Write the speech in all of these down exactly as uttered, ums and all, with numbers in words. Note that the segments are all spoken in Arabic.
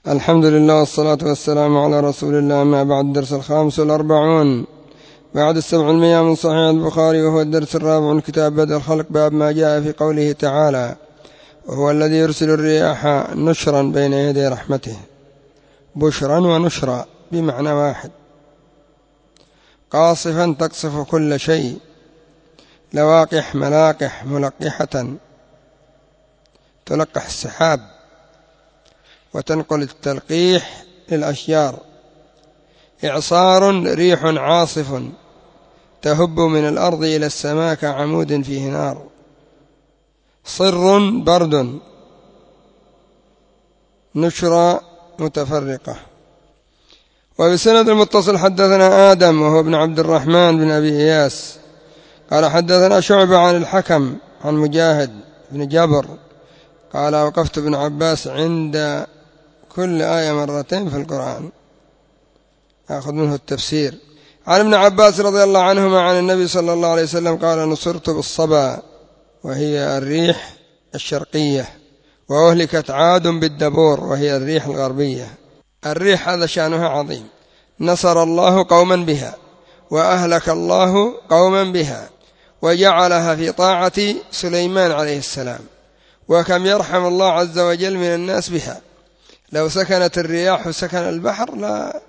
الحمد لله والصلاة والسلام على رسول الله. ما بعد. الدرس الخامس والأربعون بعد السبع المئة من صحيح البخاري، وهو الدرس الرابع من كتاب بدء الخلق، باب ما جاء في قوله تعالى: وهو الذي يرسل الرياح نشرا بين يدي رحمته. بشرا ونشرا بمعنى واحد. قاصفا تقصف كل شيء، لواقح ملاقح ملقحة تلقح السحاب وتنقل التلقيح للأشجار. إعصار ريح عاصف تهب من الأرض إلى السماء كعمود فيه نار. صر برد. نشرة متفرقة. وبسند المتصل حدثنا آدم وهو ابن عبد الرحمن بن أبي إياس قال حدثنا شعبة عن الحكم عن مجاهد بن جبر قال: وقفت ابن عباس عند كل آية مرتين في القرآن أخذ منه التفسير. عن ابن عباس رضي الله عنهما عن النبي صلى الله عليه وسلم قال: نصرت بالصبا وهي الريح الشرقية، وأهلكت عاد بالدبور وهي الريح الغربية. الريح هذا شأنها عظيم. نصر الله قوما بها وأهلك الله قوما بها، وجعلها في طاعة سليمان عليه السلام. وكم يرحم الله عز وجل من الناس بها. لو سكنت الرياح سكن البحر لا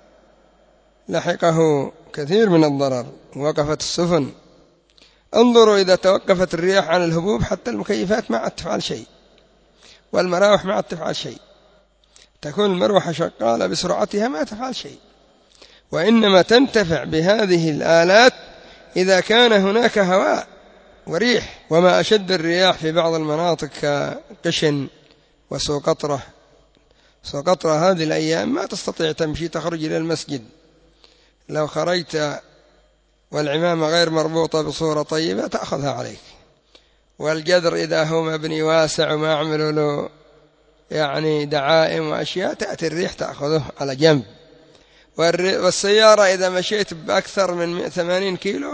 لحقه كثير من الضرر، وقفت السفن. انظروا إذا توقفت الرياح عن الهبوب حتى المكيفات ما عاد تفعل شيء، والمراوح ما عاد تفعل شيء. تكون المروحة شغالة بسرعتها ما تفعل شيء، وإنما تنتفع بهذه الآلات إذا كان هناك هواء وريح. وما أشد الرياح في بعض المناطق كقشن وسوقطرة. سوقطرة هذه الأيام ما تستطيع تمشي تخرج إلى المسجد. لو خرجت والعمامة غير مربوطة بصورة طيبة تأخذها عليك. والجدر إذا هو مبني واسع وما عملوا له يعني دعائم وأشياء تأتي الريح تأخذه على جنب. والسيارة إذا مشيت بأكثر من ثمانين كيلو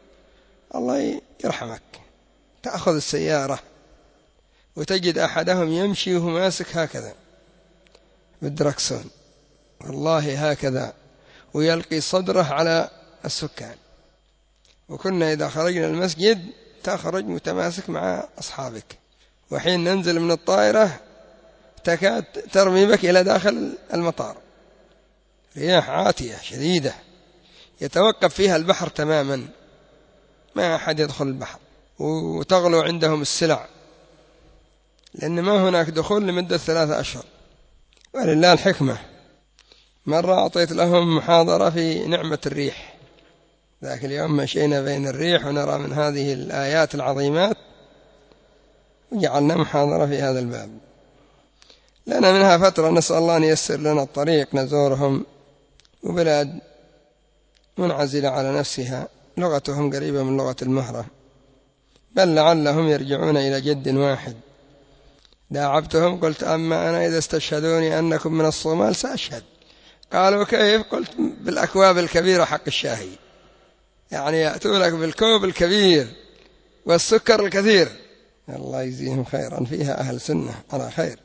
الله يرحمك تأخذ السيارة، وتجد أحدهم يمشي وهو ماسك هكذا بالدركسون، والله هكذا، ويلقي صدره على السكان. وكنا إذا خرجنا المسجد تخرج متماسك مع أصحابك، وحين ننزل من الطائرة تكاد ترمي بك إلى داخل المطار. رياح عاتية شديدة يتوقف فيها البحر تماما، ما أحد يدخل البحر، وتغلو عندهم السلع لأن ما هناك دخول لمدة ثلاثة أشهر. ولله الحكمة. مرة أعطيت لهم محاضرة في نعمة الريح، ذاك اليوم مشينا بين الريح ونرى من هذه الآيات العظيمات، وجعلنا محاضرة في هذا الباب. لنا منها فترة نسأل الله أن ييسر لنا الطريق نزورهم، وبلاد منعزلة على نفسها، لغتهم قريبة من لغة المهرة، بل لعلهم يرجعون إلى جد واحد. داعبتهم قلت: أما أنا إذا استشهدوني أنكم من الصومال سأشهد. قالوا: كيف؟ قلت: بالأكواب الكبيرة حق الشاهي، يعني يأتونك بالكوب الكبير والسكر الكثير. الله يجزيهم خيرا، فيها أهل سنة على خير،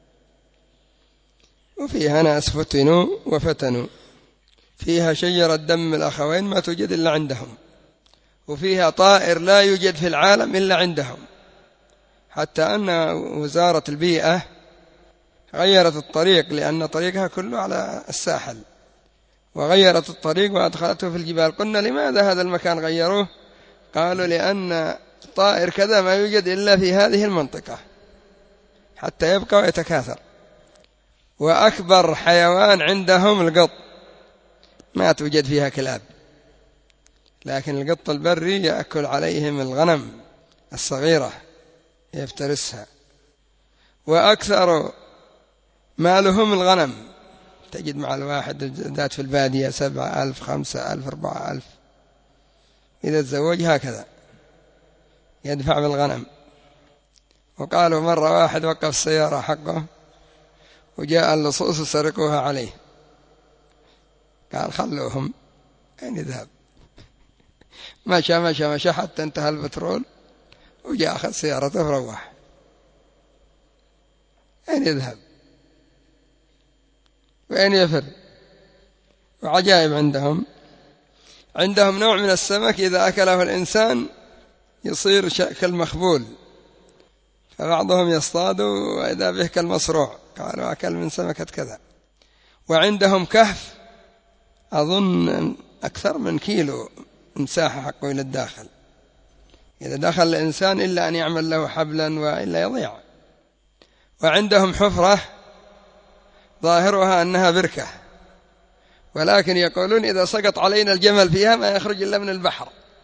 وفيها ناس فتنوا وفتنوا. فيها شجرة دم الأخوين ما توجد إلا عندهم، وفيها طائر لا يوجد في العالم إلا عندهم، حتى أن وزارة البيئة غيرت الطريق لأن طريقها كله على الساحل، وغيرت الطريق وأدخلته في الجبال. قلنا: لماذا هذا المكان غيروه؟ قالوا: لأن طائر كذا ما يوجد إلا في هذه المنطقة حتى يبقى ويتكاثر. وأكبر حيوان عندهم القط، ما توجد فيها كلاب، لكن القط البري يأكل عليهم الغنم الصغيرة يفترسها. وأكثر مالهم الغنم، تجد مع الواحد ذات في البادية سبعة ألف خمسة ألف أربعة ألف، إذا تزوج هكذا يدفع بالغنم. وقالوا مرة واحد وقف السيارة حقه وجاء اللصوص وسرقوها عليه، قال: خلوهم. أين يذهب؟ مشى مشى مشى حتى انتهى البترول، وجاء أخذ سيارته وروح. أين يذهب؟ وين يفر. وعجائب عندهم عندهم نوع من السمك إذا أكله الإنسان يصير كالمخبول، فبعضهم يصطاد وإذا به كالمصروع، قالوا أكل من سمكة كذا. وعندهم كهف أظن أكثر من كيلو مساحة حقه إلى الداخل، إذا دخل الإنسان إلا أن يعمل له حبلا وإلا يضيع. وعندهم حفرة ظاهرها أنها بركة، ولكن يقولون إذا سقط علينا الجمل فيها ما يخرج إلا من البحر.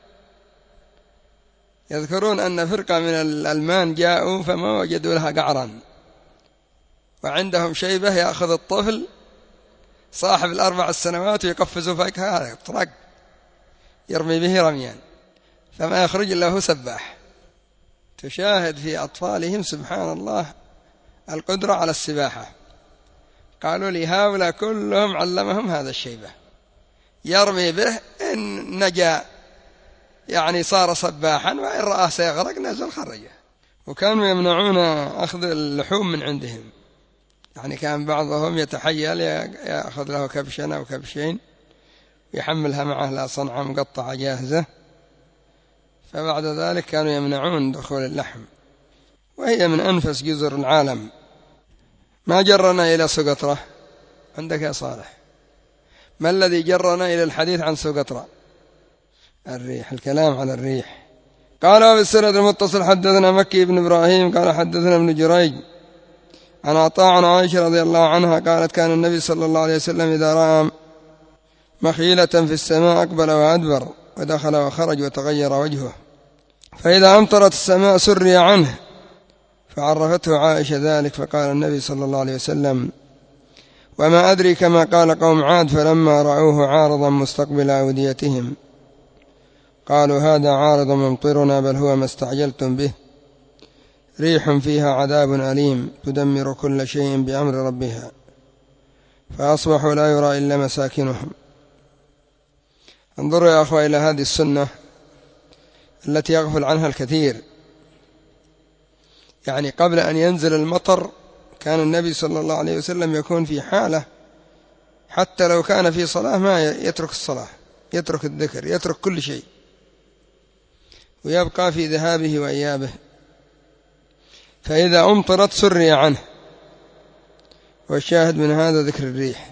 يذكرون أن فرقة من الألمان جاءوا فما وجدوا لها قعرا. وعندهم شيبة يأخذ الطفل صاحب الأربع السنوات ويقفز فكها طرق يرمي به رميان، فما يخرج إلا هو سباح. تشاهد في أطفالهم سبحان الله القدرة على السباحة. قالوا لي هؤلاء كلهم علمهم هذا الشيبة، يرمي به إن نجا يعني صار سباحا، وإن رآه سيغرق نزل خرجه. وكانوا يمنعون أخذ اللحوم من عندهم، يعني كان بعضهم يتحيل يأخذ له كبشا أو كبشين ويحملها معه لا صنعة مقطعة جاهزة، فبعد ذلك كانوا يمنعون دخول اللحم. وهي من أنفس جزر العالم. ما جرنا إلى سقطرة عندك يا صالح؟ ما الذي جرنا إلى الحديث عن سقطرة؟ الريح، الكلام على الريح. قال بالسند المتصل حدثنا مكي بن إبراهيم قال حدثنا ابن جريج عن عطاء عن عائشة رضي الله عنها قالت كان النبي صلى الله عليه وسلم إذا رأى مخيلة في السماء أقبل وأدبر ودخل وخرج وتغير وجهه، فإذا أمطرت السماء سري عنه، فعرفته عائشة ذلك، فقال النبي صلى الله عليه وسلم وما أدري كما قال قوم عاد فلما رأوه عارضا مستقبل أوديتهم قالوا هذا عارض ممطرنا بل هو ما استعجلتم به، ريح فيها عذاب أليم تدمر كل شيء بأمر ربها، فأصبحوا لا يرى إلا مساكنهم. انظروا يا أخوة إلى هذه السنة التي يغفل عنها الكثير. يعني قبل أن ينزل المطر كان النبي صلى الله عليه وسلم يكون في حالة حتى لو كان في صلاة ما يترك الصلاة، يترك الذكر، يترك كل شيء، ويبقى في ذهابه وإيابه. فإذا أمطرت سري عنه. والشاهد من هذا ذكر الريح.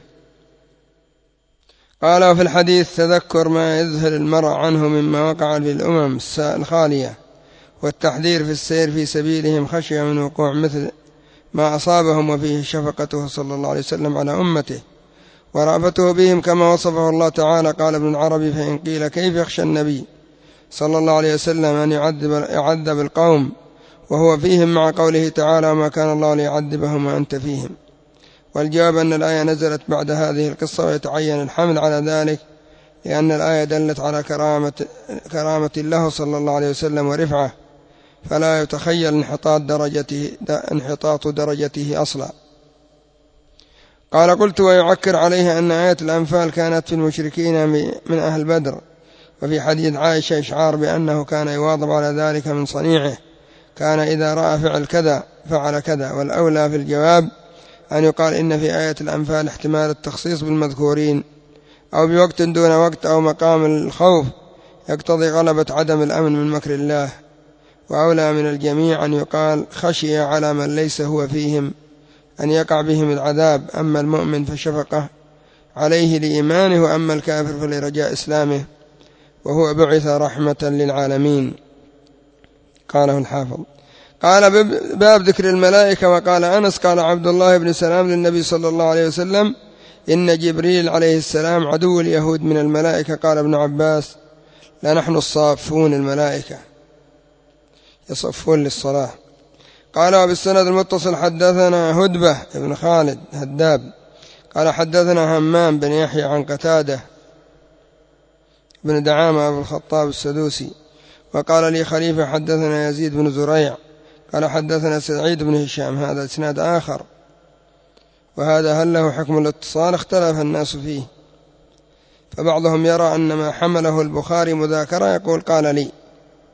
قال وفي الحديث تذكر ما يذهل المرء عنه مما وقع في الأمم الخالية، والتحذير في السير في سبيلهم خشية من وقوع مثل ما أصابهم، وفيه شفقته صلى الله عليه وسلم على أمته ورأفته بهم كما وصفه الله تعالى. قال ابن العربي فإن قيل كيف يخشى النبي صلى الله عليه وسلم أن يعذب, يعذب القوم وهو فيهم، مع قوله تعالى وما كان الله ليعذبهم وأنت فيهم؟ والجواب أن الآية نزلت بعد هذه القصة، ويتعين الحمل على ذلك لأن الآية دلت على كرامة, كرامة له صلى الله عليه وسلم ورفعه، فلا يتخيل انحطاط درجته, انحطاط درجته أصلا. قال قلت ويعكر عليه أن آية الأنفال كانت في المشركين من أهل بدر، وفي حديث عائشة إشعار بأنه كان يواظب على ذلك من صنيعه، كان إذا رأى فعل كذا فعل كذا. والأولى في الجواب أن يقال إن في آية الأنفال احتمال التخصيص بالمذكورين أو بوقت دون وقت أو مقام الخوف يقتضي غلبة عدم الأمن من مكر الله، وأولى من الجميع أن يقال خشي على من ليس هو فيهم أن يقع بهم العذاب، أما المؤمن فشفقه عليه لإيمانه، وأما الكافر فلرجاء إسلامه، وهو بعث رحمة للعالمين. قاله الحافظ. قال باب ذكر الملائكة. وقال أنس قال عبد الله بن سلام للنبي صلى الله عليه وسلم إن جبريل عليه السلام عدو اليهود من الملائكة. قال ابن عباس لا نحن الصافون، الملائكة يصفون للصلاة. قال وبالسند المتصل حدثنا هدبة بن خالد هداب قال حدثنا همام بن يحيى عن قتادة بن دعامة أبو الخطاب السدوسي. وقال لي خليفة حدثنا يزيد بن زريع قال حدثنا سعيد بن هشام، هذا اسناد آخر، وهذا هل له حكم الاتصال اختلف الناس فيه، فبعضهم يرى أن ما حمله البخاري مذاكرة، يقول قال لي.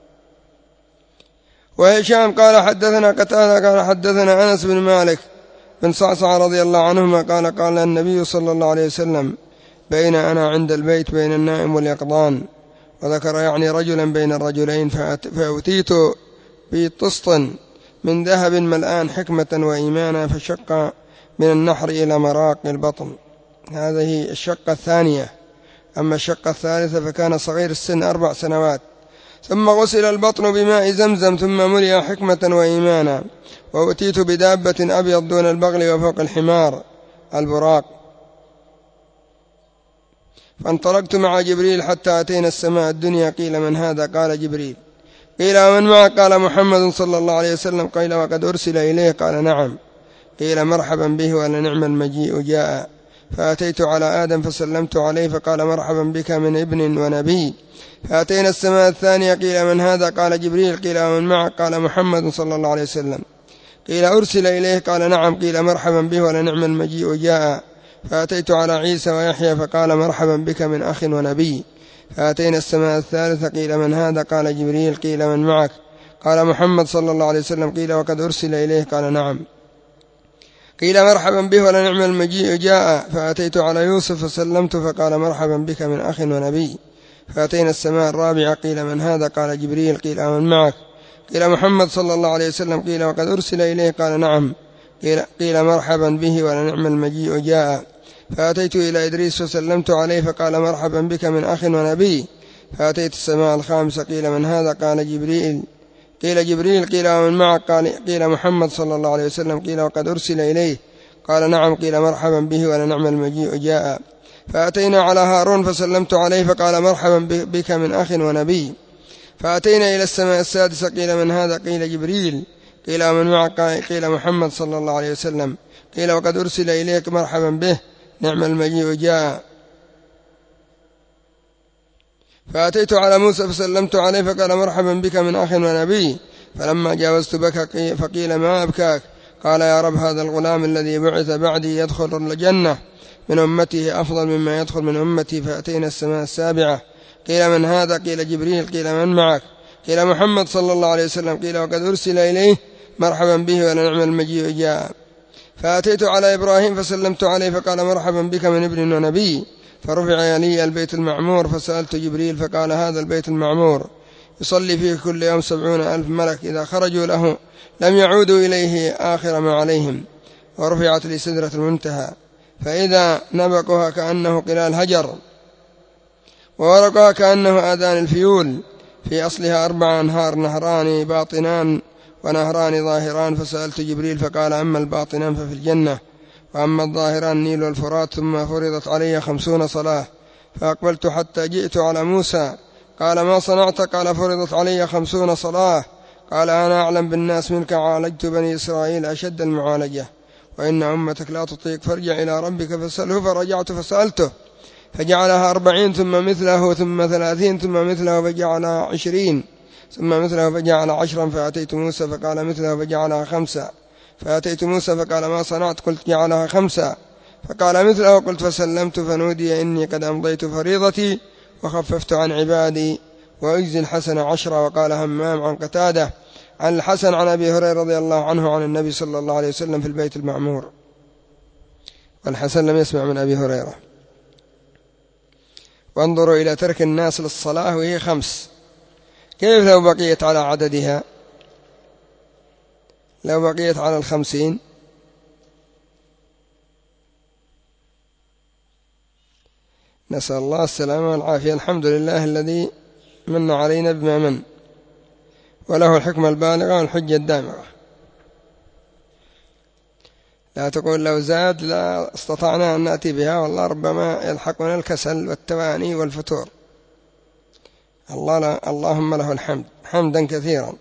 وهشام قال حدثنا قتادة قال حدثنا أنس بن مالك بن صعصع رضي الله عنهما قال قال النبي صلى الله عليه وسلم بين أنا عند البيت بين النائم واليقظان، وذكر يعني رجلا بين الرجلين، فأتيت بطسط من ذهب ملآن حكمة وإيمانا فشق من النحر إلى مراق البطن. هذه الشقة الثانية. أما الشقة الثالثة فكان صغير السن أربع سنوات، ثم غسل البطن بماء زمزم ثم ملئ حكمة وإيمانا، وأتيت بدابة أبيض دون البغل وفوق الحمار البراق، فانطلقت مع جبريل حتى أتينا السماء الدنيا. قيل من هذا؟ قال جبريل. قيل ومن معك؟ قال محمد صلى الله عليه وسلم. قيل وقد أرسل إليه؟ قال نعم. قيل مرحبا به ولنعم المجيء جاء. فأتيت على آدم فسلمت عليه فقال مرحبا بك من ابن ونبي. فأتينا السماء الثانية. قيل من هذا؟ قال جبريل. قيل ومن معك؟ قال محمد صلى الله عليه وسلم. قيل أرسل إليه؟ قال نعم. قيل مرحبا به ولنعم المجيء جاء. فأتيت على عيسى ويحيى فقال مرحبا بك من أخ ونبي. فأتينا السماء الثالثة. قيل من هذا؟ قال جبريل. قيل من معك؟ قال محمد صلى الله عليه وسلم. قيل وقد أرسل إليه؟ قال نعم. قيل مرحبا به ولنعم المجيء جاء. فأتيت على يوسف فسلمت فقال مرحبا بك من أخ ونبي. فأتينا السماء الرابعة. قيل من هذا؟ قال جبريل. قيل من معك؟ قيل محمد صلى الله عليه وسلم. قيل وقد أرسل إليه؟ قال نعم. قيل, قيل مرحبا به ولنعم المجيء جاء. فأتيت إلى إدريس فسلمت عليه فقال مرحبا بك من أخ ونبي. فأتيت السماء الخامسة. قيل من هذا؟ قال جبريل. قيل جبريل. قيل ومن معك؟ قال قيل محمد صلى الله عليه وسلم. قيل وقد أرسل إليه؟ قال نعم. قيل مرحبا به ولنعم المجيء جاء. فأتينا على هارون فسلمت عليه فقال مرحبا بك من أخ ونبي. فأتينا إلى السماء السادسة. قيل من هذا؟ قيل جبريل. قيل ومن معك؟ قيل محمد صلى الله عليه وسلم. قيل وقد أرسل إليك؟ مرحبا به نعم المجيء جاء. فأتيت على موسى فسلمت عليه فقال مرحبا بك من أخ ونبي. فلما جاوزت بكى فقيل ما أبكاك؟ قال يا رب هذا الغلام الذي بعث بعدي يدخل الجنة من أمته أفضل مما يدخل من أمتي. فأتينا السماء السابعة. قيل من هذا؟ قيل جبريل. قيل من معك؟ قيل محمد صلى الله عليه وسلم. قيل وقد أرسل إليه؟ مرحبا به ولنعم المجيء جاء. فأتيت على إبراهيم فسلمت عليه فقال مرحبا بك من ابن ونبي. فرفع لي البيت المعمور فسألت جبريل فقال هذا البيت المعمور يصلي فيه كل يوم سبعون ألف ملك، إذا خرجوا له لم يعودوا إليه آخر ما عليهم. ورفعت لي سدرة المنتهى فإذا نبقها كأنه قلال هجر، وورقها كأنه آذان الفيول. في أصلها أربع أنهار، نهران باطنان ونهران ظاهران. فسألت جبريل فقال أما الباطنان ففي الجنة، وأما الظاهران النيل والفرات. ثم فرضت علي خمسون صلاة. فأقبلت حتى جئت على موسى قال ما صنعت؟ قال فرضت علي خمسون صلاة. قال أنا أعلم بالناس منك، عالجت بني إسرائيل أشد المعالجة، وإن أمتك لا تطيق، فارجع إلى ربك فاسأله. فرجعت فسألته فجعلها أربعين ثم مثله ثم ثلاثين ثم مثله فجعلها عشرين ثم مثله فجعل عشرا. فأتيت موسى فقال مثله فجعلها خمسة. فأتيت موسى فقال ما صنعت؟ قلت جعلها خمسة. فقال مثله. قلت فسلمت فنودي إني قد أمضيت فريضتي وخففت عن عبادي وأجزي الحسن عشرة. وقال همام عن قتادة عن الحسن عن أبي هريرة رضي الله عنه عن النبي صلى الله عليه وسلم في البيت المعمور، والحسن لم يسمع من أبي هريرة. وانظروا إلى ترك الناس للصلاة وهي خمس، كيف لو بقيت على عددها؟ لو بقيت على الخمسين نسأل الله السلامة والعافية. الحمد لله الذي من علينا بما من، وله الحكمة البالغة والحجة الدامغة. لا تقول لو زاد لا استطعنا أن نأتي بها، والله ربما يلحقنا الكسل والتواني والفتور. الله لا اللهم له الحمد حمدا كثيرا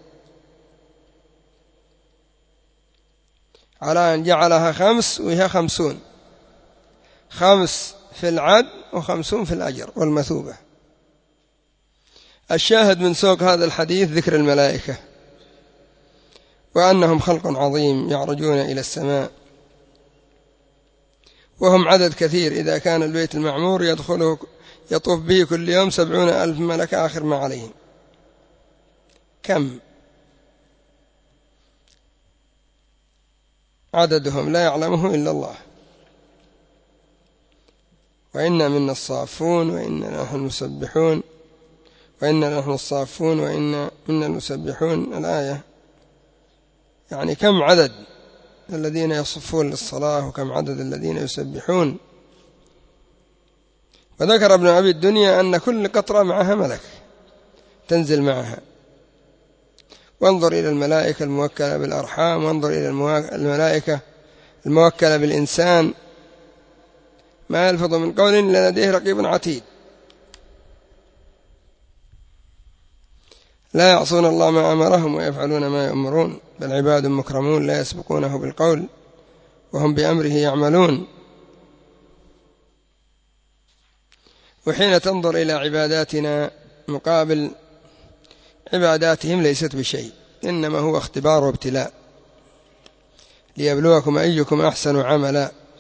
على أن جعلها خمس وهي خمسون، خمس في العد وخمسون في الأجر والمثوبة. الشاهد من سوق هذا الحديث ذكر الملائكة، وأنهم خلق عظيم يعرجون إلى السماء، وهم عدد كثير. إذا كان البيت المعمور يدخله يطوف به كل يوم سبعون ألف ملك آخر ما عليهم، كم عددهم لا يعلمه إلا الله. وإنا منا الصافون وإنا نحن المسبحون وإنا نحن الصافون وإنا منا المسبحون. الآية يعني كم عدد الذين يصفون للصلاة وكم عدد الذين يسبحون. وذكر ابن أبي الدنيا أن كل قطرة معها ملك تنزل معها. وانظر إلى الملائكة الموكلة بالأرحام، وانظر إلى الملائكة الموكلة بالإنسان، ما يلفظ من قول إلا لديه رقيب عتيد لا يعصون الله ما أمرهم ويفعلون ما يؤمرون، بل عباد مكرمون لا يسبقونه بالقول وهم بأمره يعملون. وحين تنظر إلى عباداتنا مقابل عباداتهم ليست بشيء، إنما هو اختبار وابتلاء ليبلوكم أيكم أحسن عملا.